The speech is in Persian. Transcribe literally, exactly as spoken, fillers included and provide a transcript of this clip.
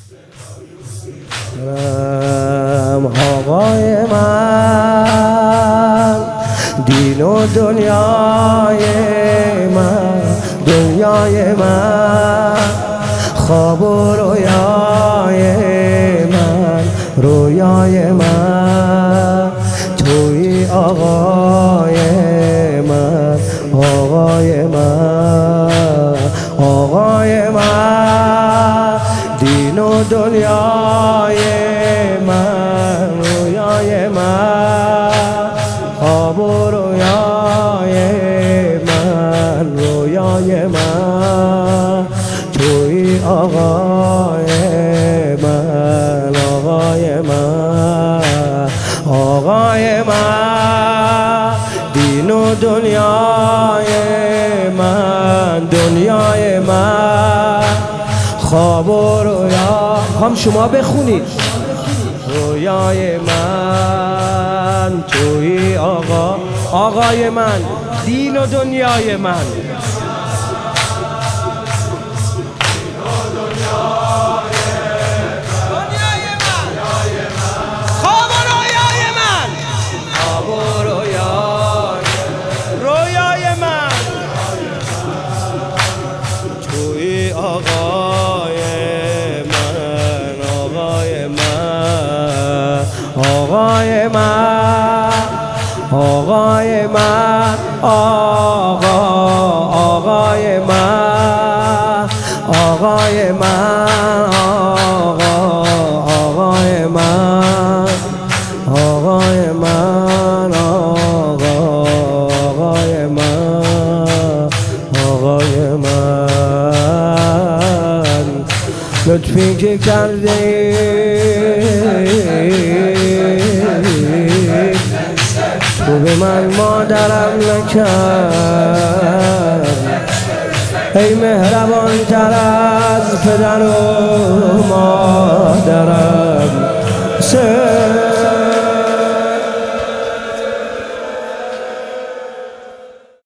آقای من، دین و دنیای من، دنیای من، خواب و رویای من، رویای من، توی آقای من، آقای من، آقای من، دین و دنیای من، رویای من، خواب و رویای من، رویای من، توی آقای من، آقای من، آقای من، دین و دنیای من، دنیای من، خواب و رویا. هم شما بخونید. رویای من، توی آقا، آقای من، دین و دنیای من، آقای من، آقای من، آقا، آقای من، آقای من، آقا، آقای من، آقای من، آقا، آقای من، آقای من، لطفی که کردی تو به من مادرم نکرد، ای مهربان تر از پدر و مادرم.